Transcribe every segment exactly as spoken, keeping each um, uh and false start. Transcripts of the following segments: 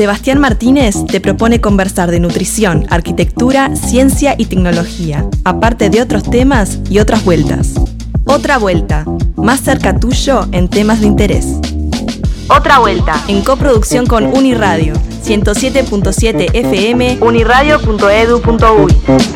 Sebastián Martínez te propone conversar de nutrición, arquitectura, ciencia y tecnología, aparte de otros temas y otras vueltas. Otra vuelta, más cerca tuyo en temas de interés. Otra vuelta, en coproducción con Uniradio, ciento siete punto siete F M, uniradio punto edu punto uy.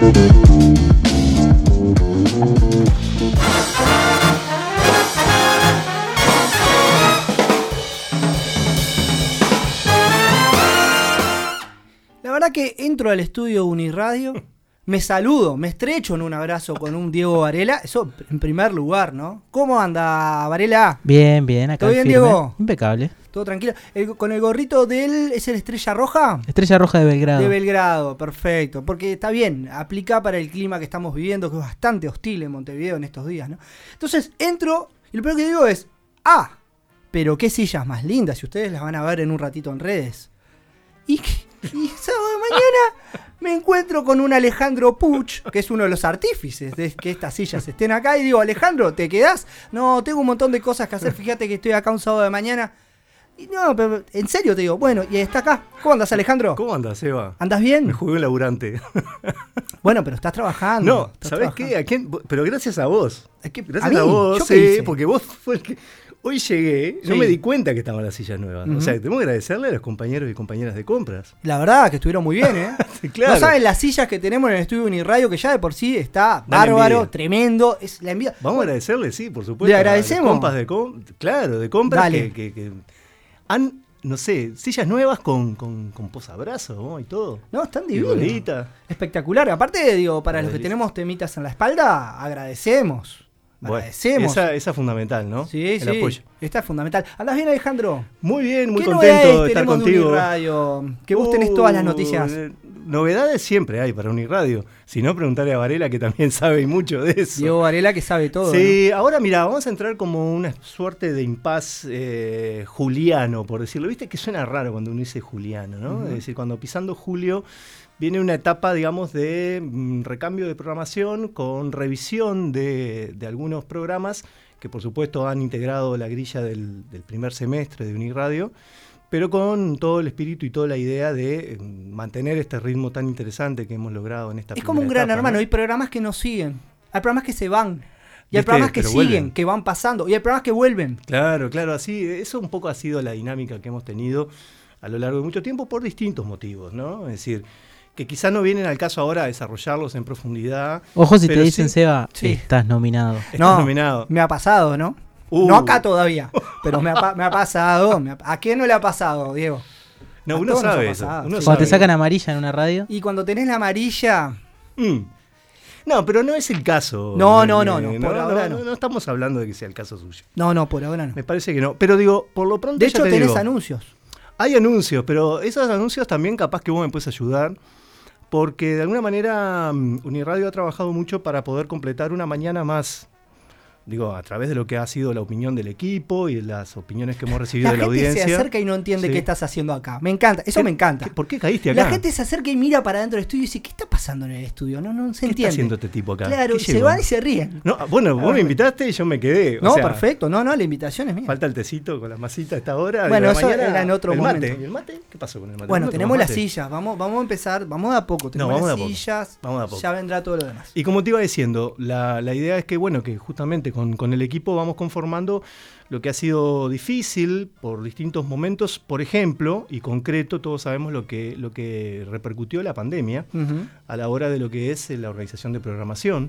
La verdad que entro al estudio Uniradio, me saludo, me estrecho en un abrazo con un Diego Varela, eso en primer lugar, ¿no? ¿Cómo anda, Varela? Bien, bien, acá ¿Todo bien, firme. Diego? Impecable. Todo tranquilo. El- con el gorrito de él, ¿es el Estrella Roja? Estrella Roja de Belgrado. De Belgrado, perfecto. Porque está bien, aplica para el clima que estamos viviendo, que es bastante hostil en Montevideo en estos días, ¿no? Entonces entro y lo primero que digo es, ah, pero qué sillas más lindas, y ustedes las van a ver en un ratito en redes. Y, y sábado de mañana me encuentro con un Alejandro Puch, que es uno de los artífices de que estas sillas estén acá, y digo, Alejandro, ¿te quedás? No, tengo un montón de cosas que hacer, fíjate que estoy acá un sábado de mañana. Y no, pero en serio te digo, bueno, y está acá. ¿Cómo andas, Alejandro? ¿Cómo andas, Eva? ¿Andás bien? Me jugué un laburante. Bueno, pero estás trabajando. No, estás ¿sabés trabajando. qué? ¿A quién? Pero gracias a vos. Es que, Gracias ¿a mí? a, vos, ¿Yo sí, qué hice? porque vos fue el que... Hoy llegué, Sí. no me di cuenta que estaban las sillas nuevas. Ujú. O sea, tengo que agradecerle a los compañeros y compañeras de compras. La verdad que estuvieron muy bien, ¿eh? Sí, claro. No saben las sillas que tenemos en el estudio Uniradio, que ya de por sí está Dale bárbaro, envidia. tremendo. Es la envidia. Vamos a Bueno, agradecerle, sí, por supuesto. ¿Le a agradecemos? los compas de com- claro, de compras Dale. que, que- que han, no sé, sillas nuevas con, con, con posabrazo, ¿no? Y todo. No, están Y divinos. bolita. Espectacular. Aparte, digo, para los que Delicia. tenemos temitas en la espalda, agradecemos. Bueno, Agradecemos. esa, esa es fundamental, ¿no? Sí, El sí. apoyo. Esta es fundamental. ¿Andás bien, Alejandro? Muy bien, muy ¿Qué contento novedades de estar tenemos de contigo. Uniradio? Que vos tenés todas las Uh, noticias. eh, Novedades siempre hay para Uniradio. Si no, preguntarle a Varela, que también sabe mucho de eso. Diego Varela, que sabe todo. Sí, ahora mira, vamos a entrar como una suerte de impas eh, juliano, por decirlo. Viste que suena raro cuando uno dice juliano, ¿no? Ujú. Es decir, cuando pisando julio viene una etapa, digamos, de mm, recambio de programación con revisión de, de algunos programas que por supuesto han integrado la grilla del, del primer semestre de Uniradio, pero con todo el espíritu y toda la idea de eh, mantener este ritmo tan interesante que hemos logrado en esta Es como un primera gran etapa, hermano. ¿no? Hay programas que nos siguen. Hay programas que se van. Y hay ¿Viste? programas que Pero siguen, vuelven. que van pasando. Y hay programas que vuelven. Claro, claro, así, eso un poco ha sido la dinámica que hemos tenido a lo largo de mucho tiempo por distintos motivos, ¿no? Es decir, que quizás no vienen al caso ahora a desarrollarlos en profundidad. Ojo si te pero dicen, sí- Seba, Sí. estás nominado. Estás No, nominado. Me ha pasado, ¿no? Uh. No acá todavía. Pero me ha, pa- me ha pasado. me ha- ¿A quién no le ha pasado, Diego? No, a uno todos nos ha sabe eso. pasado, Uno sí. Cuando te sabe. sacan amarilla en una radio. Y cuando tenés la amarilla. Mm. No, pero no es el caso. No, no, Eh, no, no, por ahora no. no. No estamos hablando de que sea el caso suyo. No, no, por ahora no. Me parece que no. Pero digo, por lo pronto De ya hecho, te tenés digo, anuncios. hay anuncios, pero esos anuncios también capaz que vos me puedes ayudar, porque de alguna manera mm, Uniradio ha trabajado mucho para poder completar una mañana más, digo, a través de lo que ha sido la opinión del equipo y de las opiniones que hemos recibido La de la gente audiencia. se acerca y no entiende Sí. qué estás haciendo acá. Me encanta, eso ¿Qué- me encanta. qué- ¿Por qué caíste acá? La gente se acerca y mira para adentro del estudio y dice, ¿qué está pasando en el estudio? No, no se ¿Qué está entiende. haciendo este tipo acá? Claro, ¿Qué se llegó? van y se ríen. No, bueno, vos me invitaste y yo me quedé. o No, sea, perfecto. No, no, la invitación es mía. Falta el tecito con las masitas a esta hora. Bueno, y la eso mañana, era en otro el momento. Mate. ¿Y el mate? ¿Qué pasó con el mate? Bueno, ¿No tenemos tomás las mate? sillas. Vamos, vamos a empezar. Vamos de a poco. Tenemos vamos las de a poco. sillas. Vamos de a poco. Ya vendrá todo lo demás. Y como te iba diciendo, la, la idea es que, bueno, que justamente con, con el equipo vamos conformando lo que ha sido difícil por distintos momentos. Por ejemplo, y concreto, todos sabemos lo que, lo que repercutió la pandemia Ujú. a la hora de lo que es la organización de programación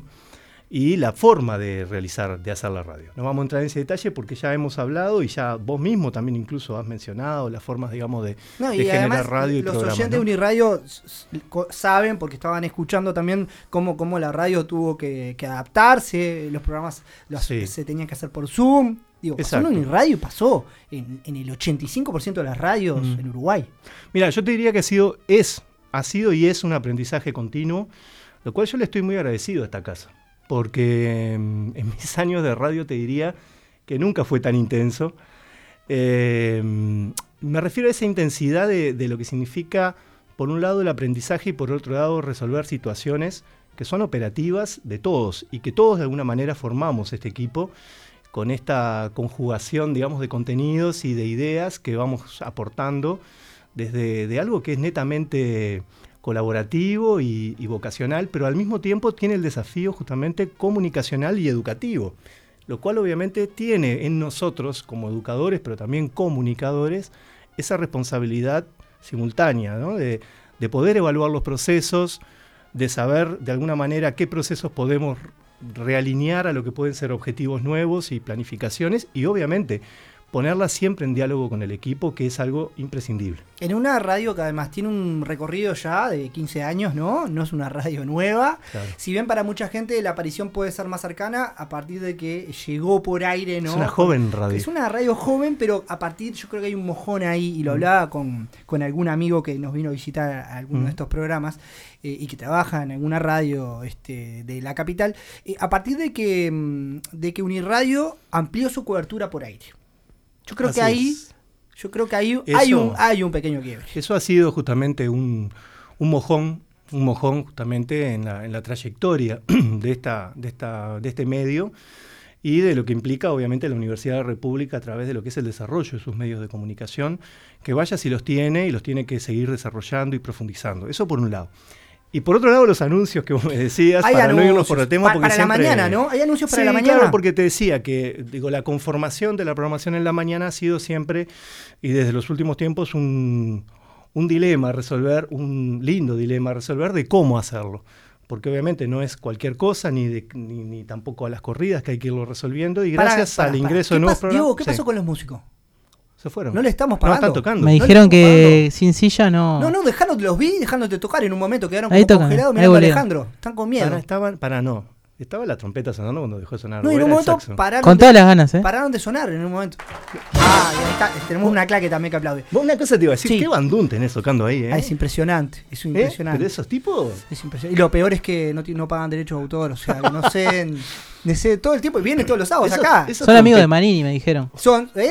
y la forma de realizar, de hacer la radio. No vamos a entrar en ese detalle porque ya hemos hablado y ya vos mismo también incluso has mencionado las formas, digamos, de, No, de y generar además radio y los programa, oyentes de ¿no? Uniradio s- s- co- saben, porque estaban escuchando también cómo, cómo la radio tuvo que, que adaptarse, los programas los- Sí. se tenían que hacer por Zoom. Digo, pasó en Exacto. Uniradio y pasó en, en el ochenta y cinco por ciento de las radios Mm. en Uruguay. Mira, yo te diría que ha sido, es, ha sido y es un aprendizaje continuo, lo cual yo le estoy muy agradecido a esta casa, porque mm, en mis años de radio te diría que nunca fue tan intenso. Eh, me refiero a esa intensidad de, de lo que significa, por un lado, el aprendizaje y por otro lado, resolver situaciones que son operativas de todos y que todos de alguna manera formamos este equipo con esta conjugación, digamos, de contenidos y de ideas que vamos aportando desde de algo que es netamente colaborativo y, y vocacional, pero al mismo tiempo tiene el desafío justamente comunicacional y educativo, lo cual obviamente tiene en nosotros como educadores, pero también comunicadores, esa responsabilidad simultánea, ¿no? de, de poder evaluar los procesos, de saber de alguna manera qué procesos podemos realinear a lo que pueden ser objetivos nuevos y planificaciones, y obviamente ponerla siempre en diálogo con el equipo, que es algo imprescindible. En una radio que además tiene un recorrido ya de quince años, ¿no? No es una radio nueva. Claro. Si bien para mucha gente la aparición puede ser más cercana a partir de que llegó por aire, ¿no? Es una joven radio. Es una radio joven, pero a partir, yo creo que hay un mojón ahí, y lo hablaba con, con algún amigo que nos vino a visitar a alguno mm. de estos programas, eh, y que trabaja en alguna radio este, de la capital, eh, a partir de que, de que Uniradio amplió su cobertura por aire. Yo creo Así que ahí, es. yo creo que ahí Eso, hay un hay un pequeño quiebre. Eso ha sido justamente un, un mojón, un mojón justamente en la, en la trayectoria de esta, de esta, de este medio y de lo que implica obviamente la Universidad de la República a través de lo que es el desarrollo de sus medios de comunicación, que vaya si los tiene y los tiene que seguir desarrollando y profundizando. Eso por un lado. Y por otro lado, los anuncios que vos me decías, hay para anuncios, no irnos por el tema. Pa, porque para siempre... la mañana, ¿no? Hay anuncios para sí, la mañana. Claro, porque te decía que digo, la conformación de la programación en la mañana ha sido siempre, y desde los últimos tiempos, un, un dilema a resolver, un lindo dilema a resolver de cómo hacerlo. Porque obviamente no es cualquier cosa, ni, de, ni, ni tampoco a las corridas, que hay que irlo resolviendo. Y gracias para, para, al ingreso para. de nuevos pas- programas... Diego, ¿qué sí. pasó con los músicos? Se fueron. No le estamos pagando. No, están tocando. Me No dijeron le que estamos sin silla no. No, no, dejándote, los vi dejándote tocar en un momento, quedaron Ahí como tocan, congelados ahí mirando a volvieron. Alejandro. Están con miedo. Para, estaban, para no. Estaba la trompeta sonando cuando dejó de sonar. No, o en era un el momento saxo. pararon, Con de, todas las ganas, ¿eh? pararon de sonar en un momento. Ah, y ahí está, tenemos una claque también que aplaude. Vos una cosa te iba a decir, Sí. qué bandún tenés tocando ahí, ¿eh? Ah, es impresionante, es ¿Eh? impresionante. ¿Pero esos tipos? Es impresionante. Y lo peor es que no, ti- no pagan derechos de autor, o sea, que no sé, no sé, todo el tiempo, y vienen todos los sábados Esos- acá. esos Son amigos trompet- de Manini, me dijeron. Son, ¿eh?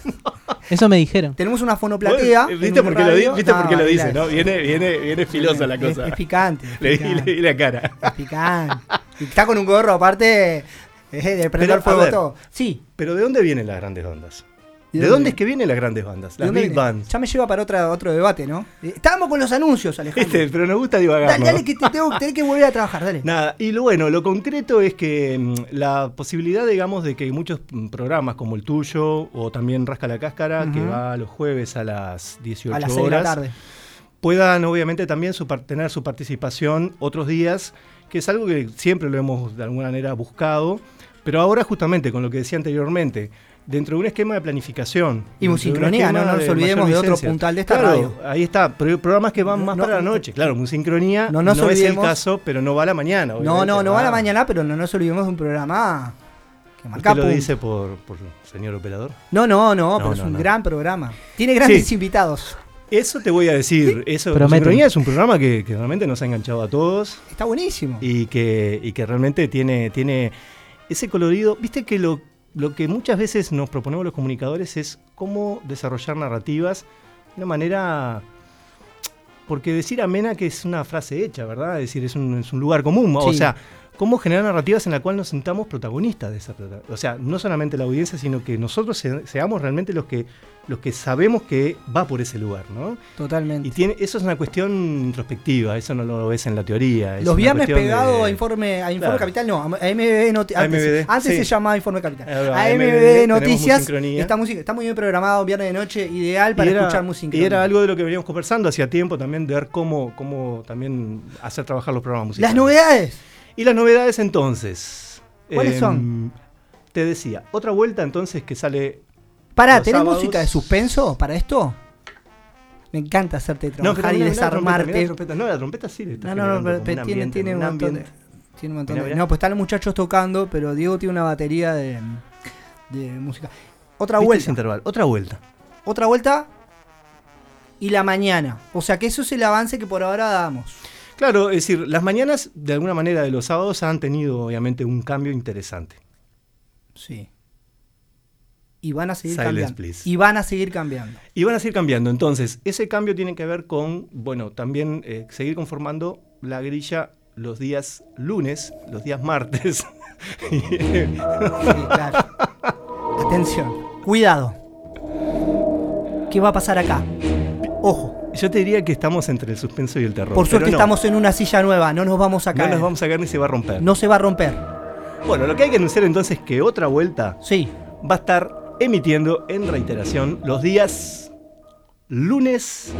Eso me dijeron. Tenemos una fonoplatea. Vos, en ¿Viste un por qué lo, di- radio. ¿viste No, por qué lo dice, claro. no? Viene, viene, viene filosa la Es- cosa. Es, picante. Es Le di, picante, le di la cara. es picante. Y está con un gorro, aparte, eh, de prender a fuego ver, todo. Sí. Pero ¿de dónde vienen las grandes bandas? ¿De ¿De, dónde? dónde es que vienen las grandes bandas? ¿De Las dónde big viene? bands. Ya me lleva para otra, otro debate, ¿no? Eh, Estábamos con los anuncios, Alejandro. ¿Viste? Pero nos gusta divagar, Dale, ¿no? dale, que te tengo, tenés que volver a trabajar, dale. Nada, y lo bueno, lo concreto es que mm, la posibilidad, digamos, de que muchos mm, programas como el tuyo, o también Rasca la Cáscara, que Ujú. va los jueves a las dieciocho A las seis de la horas, tarde. puedan obviamente también su par- tener su participación otros días, que es algo que siempre lo hemos de alguna manera buscado, pero ahora justamente con lo que decía anteriormente, dentro de un esquema de planificación. Y dentro de un musincronía, esquema no nos de olvidemos mayor de otro licencia. puntal de esta Claro, radio. ahí está, pero programas que van No, más no, para la no. noche. Claro, musincronía No no, nos es el olvidemos- caso, pero no va a la mañana. No, obviamente, no, no va a la mañana, pero no nos olvidemos de un programa que marca ¿Usted lo punto. dice por, por señor operador? No, no, no, No, pero es no, un no. gran programa. Tiene grandes Sí. invitados. Eso te voy a decir. Eso, Promete. Musincronía es un programa que, que realmente nos ha enganchado a todos Está buenísimo. y que, y que realmente tiene, tiene ese colorido. Viste que lo, lo que muchas veces nos proponemos los comunicadores es cómo desarrollar narrativas de una manera... Porque decir amena que es una frase hecha, ¿verdad? Es decir, es un, es un lugar común. O Sí. sea, cómo generar narrativas en la cual nos sintamos protagonistas de esa prota- O sea, no solamente la audiencia, sino que nosotros se- seamos realmente los que, los que sabemos que va por ese lugar, ¿no? Totalmente. Y tiene, eso es una cuestión introspectiva, eso no lo ves en la teoría. es Los una viernes cuestión pegado de- a Informe, a Informe Claro. Capital, no, a M B D Noticias. A M B D, Antes, antes sí. se llamaba Informe Capital. Ahora, A M B M B D D, tenemos Noticias. musincronía. Está, música, está muy bien programado, viernes de noche, ideal para y era, escuchar música. y era algo de lo que veníamos conversando hacía tiempo también, de ver cómo, cómo también hacer trabajar los programas musicales. Las novedades. Y las novedades entonces. ¿Cuáles em, son? Te decía, otra vuelta entonces que sale... Pará, Los ¿tenés sábados- música de suspenso para esto? Me encanta hacerte trabajar y mirá, mirá la trompeta, desarmarte. mirá la trompeta. No, la trompeta sí le está No, no, no, generando pero, como pero un tiene, ambiente, tiene un un montón de, ambiente. tiene un montón Mirá, de- mirá. No, pues están los muchachos tocando, pero Diego tiene una batería de, de música. Otra ¿Viste ese vuelta. intervalo? Otra vuelta. Otra vuelta y la mañana. O sea que eso es el avance que por ahora damos. Claro, es decir, las mañanas de alguna manera de los sábados han tenido obviamente un cambio interesante. Sí. Y van a seguir Silence, cambiando. please. Y van a seguir cambiando. Y van a seguir cambiando. Entonces, ese cambio tiene que ver con, bueno, también eh, seguir conformando la grilla los días lunes, los días martes. Sí, claro. Atención. Cuidado. ¿Qué va a pasar acá? Ojo. Yo te diría que estamos entre el suspenso y el terror. Por suerte no. estamos en una silla nueva, no nos vamos a caer. No nos vamos a caer ni se va a romper. No se va a romper. Bueno, lo que hay que anunciar entonces es que Otra Vuelta Sí. va a estar emitiendo en reiteración los días lunes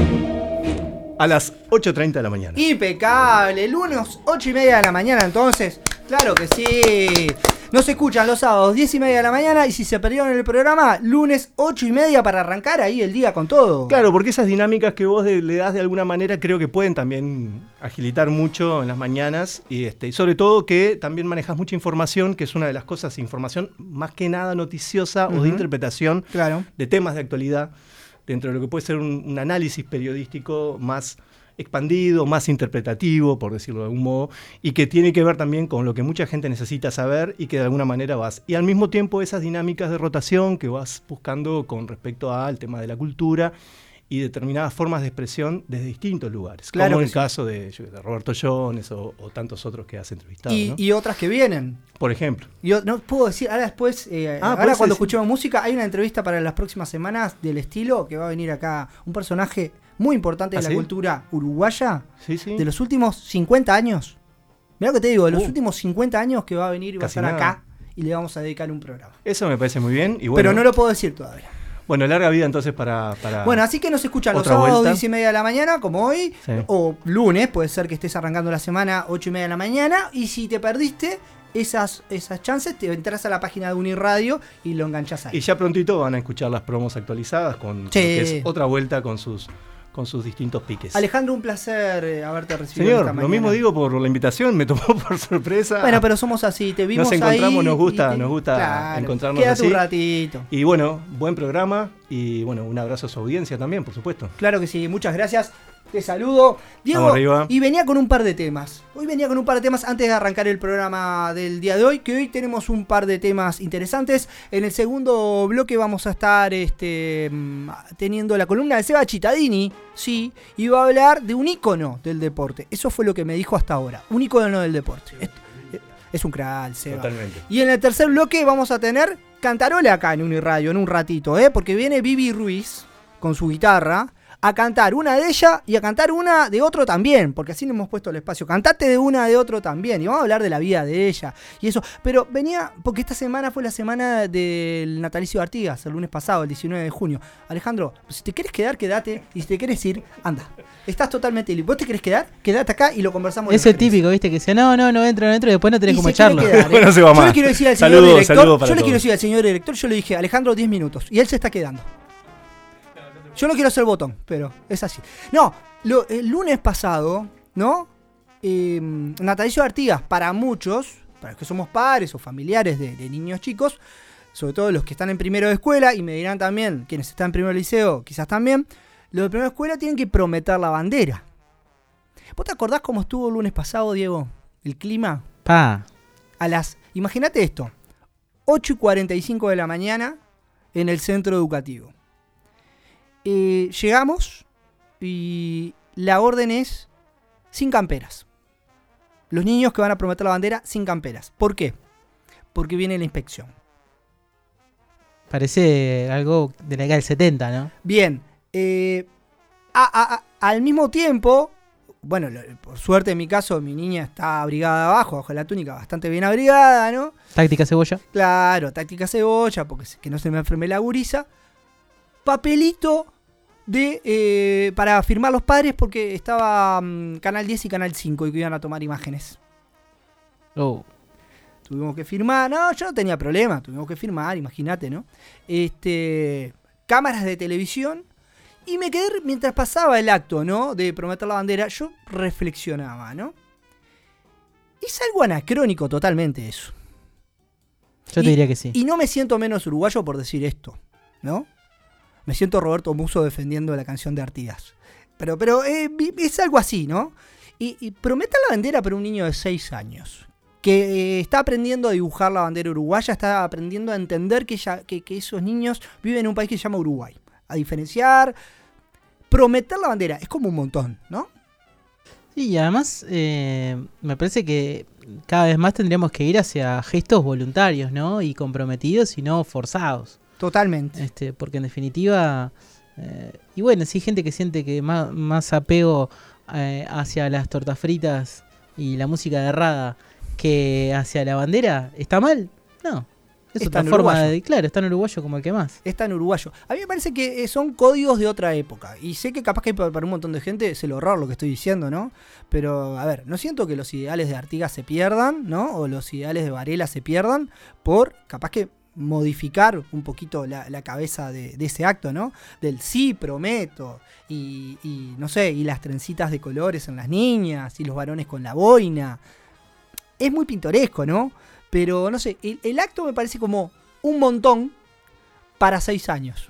a las ocho treinta de la mañana. Impecable, lunes ocho y media de la mañana entonces, claro que sí. Nos escuchan los sábados diez y media de la mañana y si se perdieron el programa, lunes ocho y media para arrancar ahí el día con todo. Claro, porque esas dinámicas que vos de, le das de alguna manera creo que pueden también agilitar mucho en las mañanas y, este, y sobre todo que también manejas mucha información, que es una de las cosas, información más que nada noticiosa uh-huh. o de interpretación claro. de temas de actualidad, dentro de lo que puede ser un, un análisis periodístico más expandido, más interpretativo, por decirlo de algún modo, y que tiene que ver también con lo que mucha gente necesita saber y que de alguna manera vas. Y al mismo tiempo esas dinámicas de rotación que vas buscando con respecto al tema de la cultura y determinadas formas de expresión desde distintos lugares, claro como en el sí. caso de, de Roberto Jones o, o tantos otros que has entrevistado. Y, ¿no? y otras que vienen. Por ejemplo. Yo no puedo decir, ahora después, eh, ah, ahora cuando decir? escuchemos música, hay una entrevista para las próximas semanas del estilo que va a venir acá un personaje muy importante de ¿Ah, la sí? cultura uruguaya Sí, sí. de los últimos cincuenta años. Mirá lo que te digo, de los Uh, últimos cincuenta años que va a venir y va a casi estar nada. acá y le vamos a dedicar un programa. Eso me parece muy bien. Y bueno, Pero no lo puedo decir todavía. Bueno, larga vida entonces para... para Bueno, así que nos escuchan los otra sábados vuelta. diez y media de la mañana, como hoy, Sí. o lunes, puede ser que estés arrancando la semana ocho y media de la mañana, y si te perdiste esas, esas chances, te entras a la página de Uniradio y lo enganchás ahí. Y ya prontito van a escuchar las promos actualizadas con, con Sí. lo que es Otra Vuelta con sus, con sus distintos piques. Alejandro, un placer eh, haberte recibido Señor, esta lo mañana. mismo digo por la invitación, me tomó por sorpresa. Bueno, pero somos así, te vimos Nos encontramos, ahí nos gusta, y te- nos gusta Claro, encontrarnos quédate así. un ratito. Y bueno, buen programa y bueno, un abrazo a su audiencia también, por supuesto. Claro que sí, muchas gracias. Te saludo, Diego. Vamos arriba. Y venía con un par de temas. Hoy venía con un par de temas antes de arrancar el programa del día de hoy, que hoy tenemos un par de temas interesantes. En el segundo bloque vamos a estar este, mm, teniendo la columna de Seba Cittadini, sí, y va a hablar de un ícono del deporte. Eso fue lo que me dijo hasta ahora, un ícono del deporte. Es, es un crack, Seba. Totalmente. Y en el tercer bloque vamos a tener cantarola acá en Uniradio en un ratito, ¿eh? Porque viene Vivi Ruiz con su guitarra a cantar una de ella y a cantar una de otro también, porque así le hemos puesto el espacio. Cantate de una de otro también, y vamos a hablar de la vida de ella y eso. Pero venía, porque esta semana fue la semana del natalicio de Artigas, el lunes pasado, el diecinueve de junio. Alejandro, si te querés quedar, quédate, y si te querés ir, anda. Estás totalmente libre. ¿Vos te querés quedar? Quédate acá y lo conversamos. Ese los tres. típico, viste, que dice, no, no, no entro, no entro, y después no tenés Y cómo se quiere echarlo. quedar, ¿eh? Bueno, se va Yo más. le quiero decir al señor Saludos, director, saludos para yo le todos. quiero decir al señor director, yo le dije, Alejandro, diez minutos, y él se está quedando. Yo no quiero hacer botón, pero es así. No, lo, el lunes pasado, ¿no? Eh, natalicio de Artigas, para muchos, para los que somos padres o familiares de, de niños chicos, sobre todo los que están en primero de escuela, y me dirán también, quienes están en primero de liceo, quizás también, los de primero de escuela tienen que prometer la bandera. ¿Vos te acordás cómo estuvo el lunes pasado, Diego? El clima. Pa. A las, imagínate esto, ocho y cuarenta y cinco de la mañana en el centro educativo. Eh, llegamos y la orden es sin camperas. Los niños que van a prometer la bandera sin camperas. ¿Por qué? Porque viene la inspección. Parece algo de la década del setenta, ¿no? Bien, eh, a, a, a, al mismo tiempo, bueno, lo, por suerte en mi caso mi niña está abrigada abajo, bajo la túnica, bastante bien abrigada, ¿no? Táctica cebolla. Claro, táctica cebolla, porque que no se me enferme la gurisa. Papelito de eh, para firmar los padres porque estaba um, Canal diez y Canal cinco y que iban a tomar imágenes. Oh. Tuvimos que firmar, no, yo no tenía problema, tuvimos que firmar, imagínate, ¿no? Este, cámaras de televisión. Y me quedé, mientras pasaba el acto, ¿no? De prometer la bandera, yo reflexionaba, ¿no? Es algo anacrónico totalmente eso. Yo te Y- diría que sí. Y no me siento menos uruguayo por decir esto, ¿no? Me siento Roberto Musso defendiendo la canción de Artigas. Pero, pero eh, es algo así, ¿no? Y, y prometer la bandera para un niño de seis años, que eh, está aprendiendo a dibujar la bandera uruguaya, está aprendiendo a entender que, ella, que, que esos niños viven en un país que se llama Uruguay. A diferenciar, prometer la bandera es como un montón, ¿no? Sí, y además eh, me parece que cada vez más tendríamos que ir hacia gestos voluntarios, ¿no? Y comprometidos y no forzados. Totalmente. Este, porque en definitiva Eh, y bueno, si hay gente que siente que más, más apego eh, hacia las tortas fritas y la música de Rada que hacia la bandera, ¿está mal? No. Es Está otra en forma uruguayo. de... Claro, está en uruguayo como el que más. Es tan uruguayo. A mí me parece que eh, son códigos de otra época. Y sé que capaz que para para un montón de gente es el horror lo que estoy diciendo, ¿no? Pero, a ver, no siento que los ideales de Artigas se pierdan, ¿no? O los ideales de Varela se pierdan por, capaz que, modificar un poquito la, la cabeza de, de ese acto, ¿no? Del sí, prometo. Y, y, no sé, y las trencitas de colores en las niñas. Y los varones con la boina. Es muy pintoresco, ¿no? Pero, no sé, el, el acto me parece como un montón para seis años.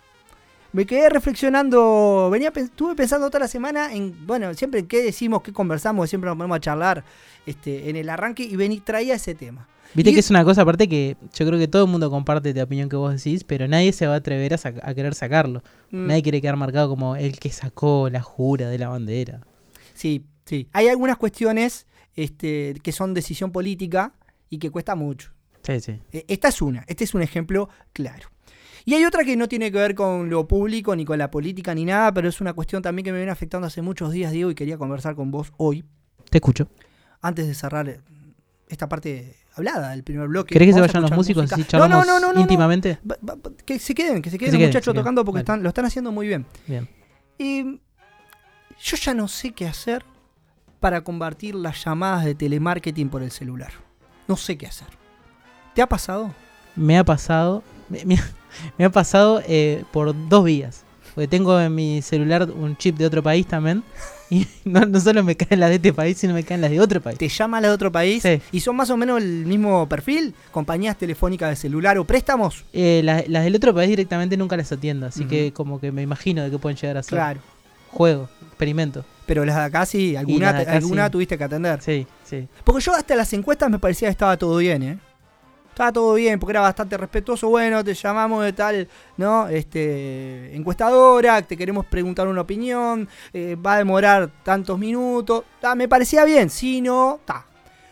Me quedé reflexionando, venía, estuve pensando toda la semana en, bueno, siempre en qué decimos, qué conversamos, siempre nos ponemos a charlar este, en el arranque y vení, traía ese tema. Viste Y que es- es una cosa aparte que yo creo que todo el mundo comparte la opinión que vos decís, pero nadie se va a atrever a, sac- a querer sacarlo. Mm, Nadie quiere quedar marcado como el que sacó la jura de la bandera. Sí, sí. Hay algunas cuestiones este, que son decisión política y que cuesta mucho. Sí, sí. Eh, Esta es una, este es un ejemplo claro. Y hay otra que no tiene que ver con lo público, ni con la política, ni nada, pero es una cuestión también que me viene afectando hace muchos días, Diego, y quería conversar con vos hoy, Te escucho. antes de cerrar eh, esta parte hablada del primer bloque. ¿Querés que se Vamos a vayan los escuchar músicos música. así charlamos no, no, no, no, no. íntimamente? Va- va- Que se queden, que se queden se los queden, muchachos se queden. tocando porque Vale. están, lo están haciendo muy bien. Bien. Y yo ya no sé qué hacer para combatir las llamadas de telemarketing por el celular. No sé qué hacer. ¿Te ha pasado? Me ha pasado, me, me- me ha pasado eh, por dos vías. Porque tengo en mi celular un chip de otro país también. Y no, no solo me caen las de este país, sino me caen las de otro país. ¿Te llama la de otro país? Sí. ¿Y son más o menos el mismo perfil? ¿Compañías telefónicas de celular o préstamos? Eh, las, las del otro país directamente nunca las atiendo. Así Ujú. que como que me imagino de qué pueden llegar a ser. Claro. Juego, experimento. Pero las de acá sí, alguna, las de acá alguna sí. tuviste que atender. Sí, sí. Porque yo hasta las encuestas me parecía que estaba todo bien, ¿eh? Estaba todo bien, porque era bastante respetuoso. Bueno, te llamamos de tal, ¿no? Este, encuestadora, te queremos preguntar una opinión, eh, va a demorar tantos minutos. Ta, me parecía bien, sí, no, ta.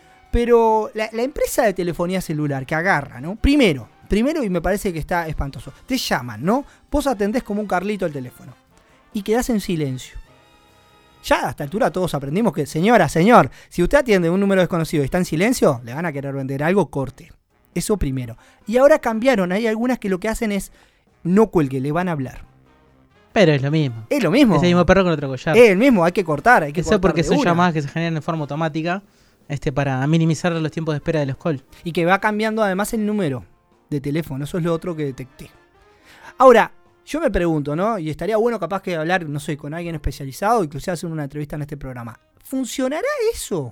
Pero la, la empresa de telefonía celular que agarra, ¿no? Primero, primero y me parece que está espantoso. Te llaman, ¿no? Vos atendés como un Carlito el teléfono y quedás en silencio. Ya a esta altura todos aprendimos que, señora, señor, si usted atiende un número desconocido y está en silencio, le van a querer vender algo, corte. Eso primero. Y ahora cambiaron, hay algunas que lo que hacen es no cuelgue, le van a hablar. Pero es lo mismo. Es lo mismo. Ese mismo perro con otro collar. Es el mismo, hay que cortar, hay que Eso cortar porque de son una. llamadas que se generan de forma automática este, para minimizar los tiempos de espera de los calls. Y que va cambiando además el número de teléfono, eso es lo otro que detecté. Ahora, yo me pregunto, ¿no? Y estaría bueno capaz que hablar, no sé, con alguien especializado, inclusive hacer una entrevista en este programa. ¿Funcionará eso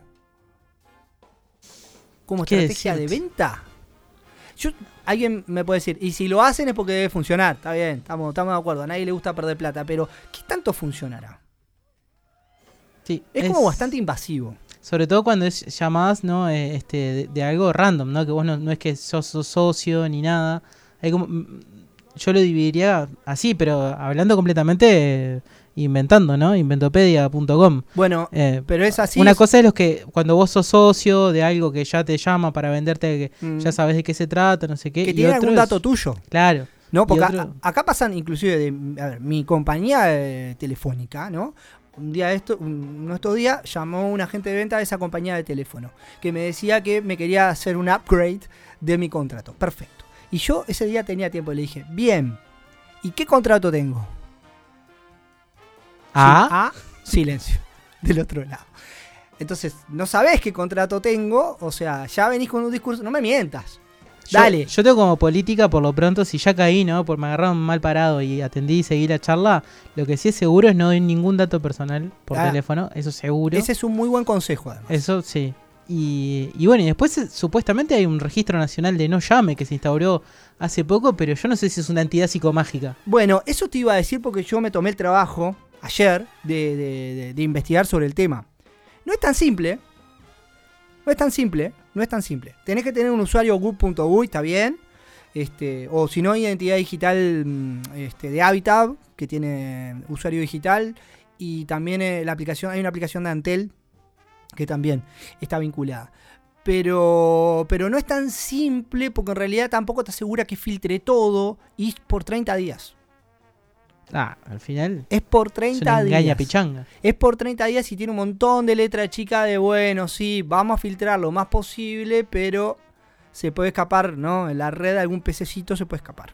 como ¿Qué estrategia de decirte? venta? Yo, alguien me puede decir, y si lo hacen es porque debe funcionar, está bien, estamos, estamos de acuerdo, a nadie le gusta perder plata, pero ¿qué tanto funcionará? Sí, Es, como bastante invasivo. Sobre todo cuando es llamadas, ¿no? Eh, este, de, de algo random, ¿no? Que vos no, no es que sos, sos socio ni nada. Hay como, mm, yo lo dividiría así, pero hablando completamente, eh, inventando, ¿no? Inventopedia punto com. Bueno, Eh, pero es así. una es- cosa es los que cuando vos sos socio de algo que ya te llama para venderte, que Mm. ya sabes de qué se trata, no sé qué. que y tiene otro algún es- dato tuyo. Claro. ¿No? Porque Y a- otro- a- acá pasan inclusive de, a ver, mi compañía eh, telefónica, ¿no? Un día de esto, un- uno de estos días llamó un agente de venta de esa compañía de teléfono que me decía que me quería hacer un upgrade de mi contrato. Perfecto. Y yo ese día tenía tiempo y le dije, bien, ¿y qué contrato tengo? Ah, Sí, ah, silencio, del otro lado. Entonces, no sabés qué contrato tengo, o sea, ya venís con un discurso, no me mientas. Yo- Dale. Yo, tengo como política, por lo pronto, si ya caí, ¿no? Por me agarraron mal parado y atendí y seguí la charla, lo que sí es seguro es no doy ningún dato personal por Ah. teléfono, eso seguro. Ese es un muy buen consejo, además. Eso sí. Y, y bueno, y después eh, supuestamente hay un registro nacional de no llame que se instauró hace poco, pero yo no sé si es una entidad psicomágica. Bueno, eso te iba a decir porque yo me tomé el trabajo ayer de, de- de- de investigar sobre el tema. No es tan simple. No es tan simple. No es tan simple. Tenés que tener un usuario gov punto uy, está bien. Este, o si no, identidad digital mm, este, de Habitat, que tiene usuario digital. Y también eh, la aplicación, hay una aplicación de Antel que también está vinculada. Pero, pero no es tan simple porque en realidad tampoco te asegura que filtre todo y por treinta días. Ah, al final Es por es treinta una engaña días. pichanga. Es por treinta días y tiene un montón de letra chica de, bueno, sí, vamos a filtrar lo más posible, pero se puede escapar, ¿no? En la red algún pececito se puede escapar.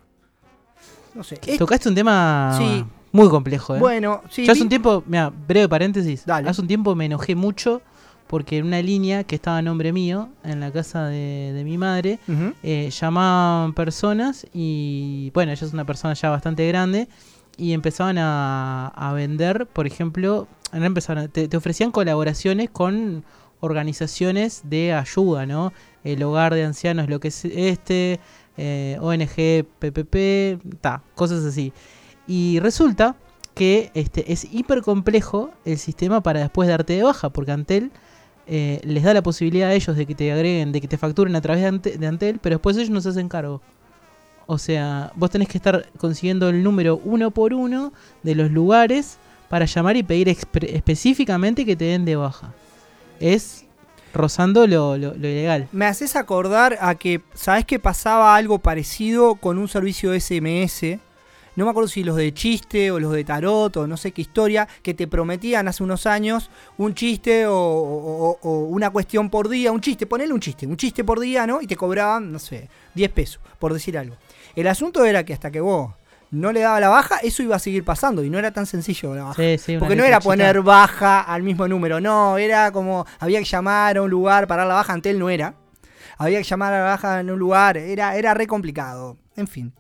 No sé. Es- Tocaste un tema Sí. muy complejo, ¿eh? bueno, sí. Yo hace vi- un tiempo, mira, breve paréntesis, Dale. hace un tiempo me enojé mucho porque en una línea que estaba a nombre mío, en la casa de, de mi madre, Ujú. eh, llamaban personas y, bueno, ella es una persona ya bastante grande, y empezaban a, a vender, por ejemplo, no empezaron, te, te ofrecían colaboraciones con organizaciones de ayuda, ¿no? El hogar de ancianos, lo que es este, eh, O N G, P P P, ta, cosas así. Y resulta que este, es hiper complejo el sistema para después darte de baja, porque Antel eh, les da la posibilidad a ellos de que te agreguen, de que te facturen a través de, Ante- de Antel, pero después ellos no se hacen cargo. O sea, vos tenés que estar consiguiendo el número uno por uno de los lugares para llamar y pedir expre- específicamente que te den de baja. Es rozando lo, lo- lo ilegal. Me haces acordar a que, ¿sabés que pasaba algo parecido con un servicio S M S? No me acuerdo si los de chiste o los de tarot o no sé qué historia, que te prometían hace unos años un chiste o, o- o una cuestión por día, un chiste, ponele un chiste, un chiste por día, ¿no? Y te cobraban, no sé, diez pesos, por decir algo. El asunto era que hasta que vos no le daba la baja, eso iba a seguir pasando y no era tan sencillo la baja. Sí, sí, una Porque no letra era chica. poner baja al mismo número, no, era como había que llamar a un lugar para dar la baja, Antel no era. Había que llamar a la baja en un lugar, era, era re complicado, en fin.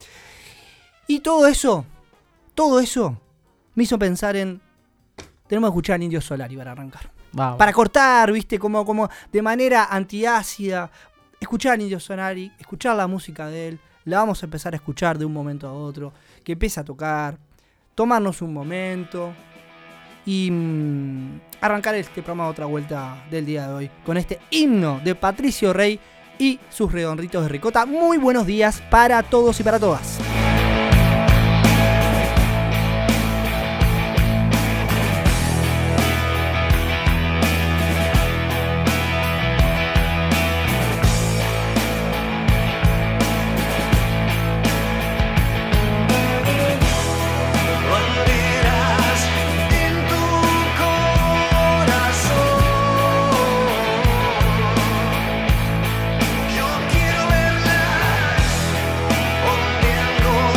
Y todo eso, todo eso me hizo pensar en, tenemos que escuchar a Indio Solari para arrancar. Vamos. Para cortar, viste, como, como de manera antiácida, escuchar a Indio Solari, escuchar la música de él, la vamos a empezar a escuchar de un momento a otro, que empiece a tocar, tomarnos un momento y mm, arrancar este programa de otra vuelta del día de hoy con este himno de Patricio Rey y sus redonditos de ricota. Muy buenos días para todos y para todas. Banderas en tu corazón, yo quiero verlas ondeando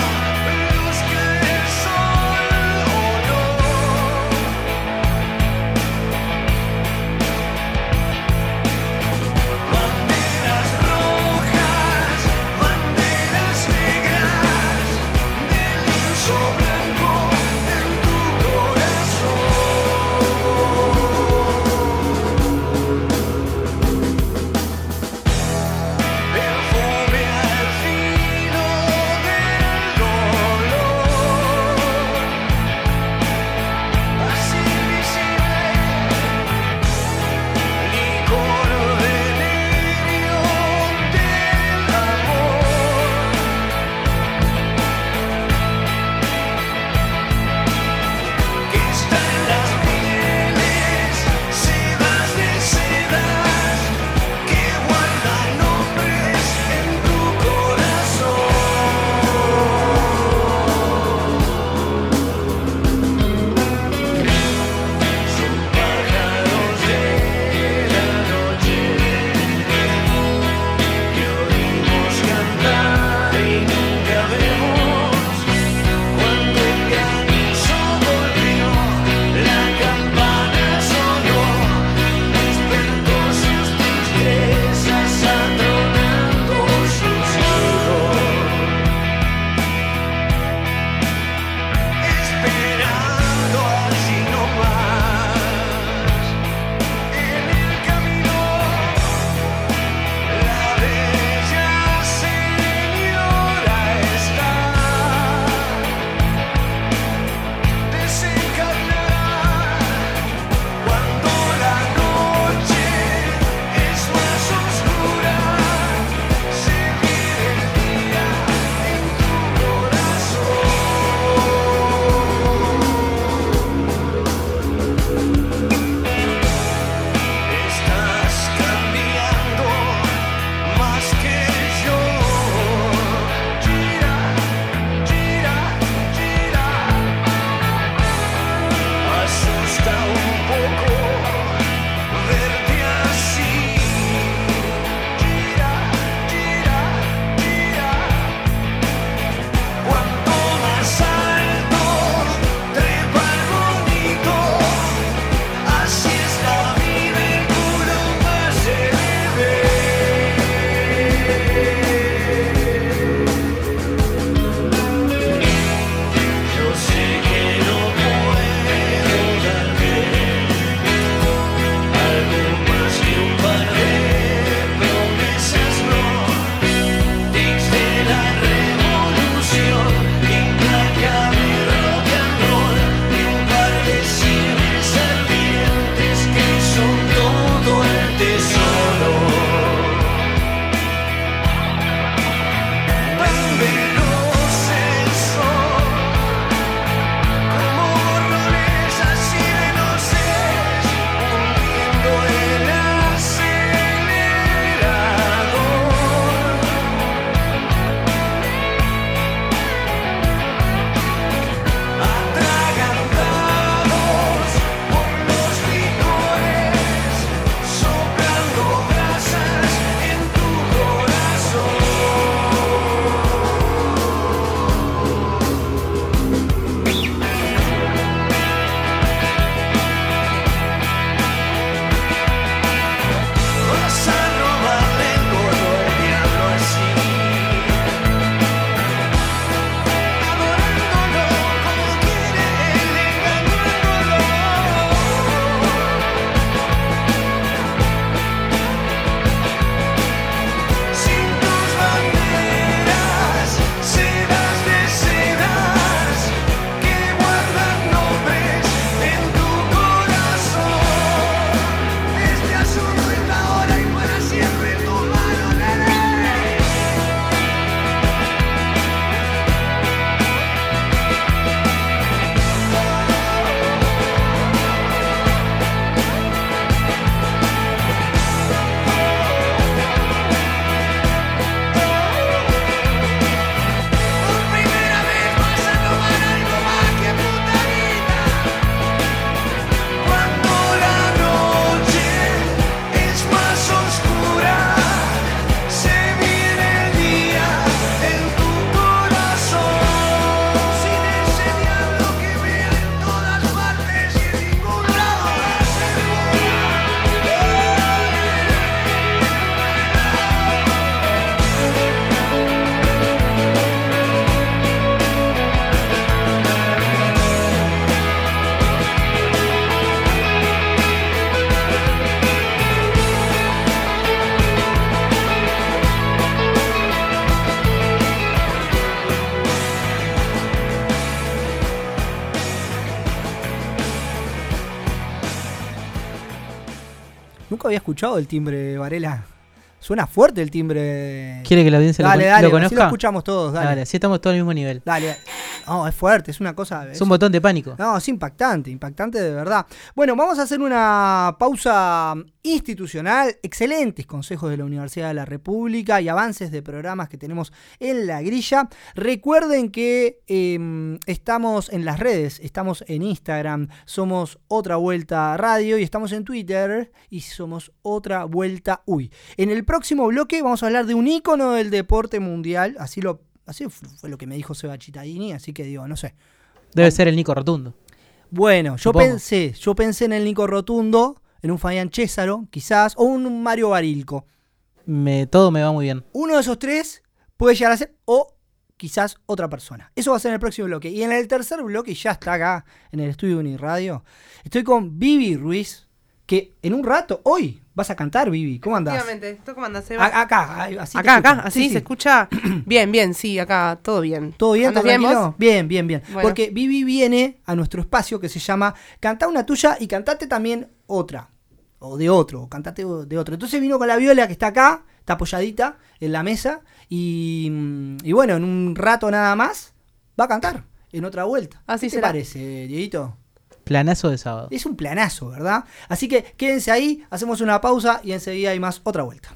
Nunca había escuchado el timbre, Varela. Suena fuerte el timbre. ¿Quiere que la audiencia dale, lo, dale, lo así conozca? lo escuchamos todos, dale. Dale, así estamos todos al mismo nivel. Dale. No, es fuerte, es una cosa... Es un botón de pánico. No, es impactante, impactante de verdad. Bueno, vamos a hacer una pausa institucional. Excelentes consejos de la Universidad de la República y avances de programas que tenemos en la grilla. Recuerden que eh, estamos en las redes, estamos en Instagram, somos Otra Vuelta Radio y estamos en Twitter y somos Otra Vuelta Uy. En el próximo bloque vamos a hablar de un ícono del deporte mundial, así lo Así fue lo que me dijo Seba Cittadini, así que digo, no sé. Debe ser el Nico Rotundo. Bueno, yo Supongo. pensé, yo pensé en el Nico Rotundo, en un Fabián Césaro, quizás, o un Mario Barilco. Me, todo me va muy bien. Uno de esos tres puede llegar a ser, o quizás otra persona. Eso va a ser en el próximo bloque. Y en el tercer bloque, y ya está acá en el estudio de Uniradio, estoy con Vivi Ruiz, que en un rato, hoy, vas a cantar, Vivi. ¿Cómo andás? Efectivamente. ¿Tú cómo andás, Seba? A- acá, ahí, así te acá, acá, escuchan. así Sí, se sí. escucha. Bien, bien, sí, acá, todo bien. ¿Todo bien? ¿Andás ¿Todo bien tranquilo? vos? Bien, bien, bien. Bueno. Porque Vivi viene a nuestro espacio que se llama Cantá una tuya y cantate también otra. O de otro, o cantate de otro. Entonces vino con la viola que está acá, está apoyadita en la mesa. Y, y bueno, en un rato nada más va a cantar en otra vuelta. Así ¿Qué te será. parece, Dieguito? Planazo de sábado. Es un planazo, ¿verdad? Así que quédense ahí, hacemos una pausa y enseguida hay más otra vuelta.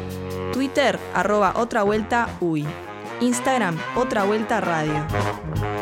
Twitter, arroba Otra Vuelta Uy. Instagram, Otra Vuelta Radio.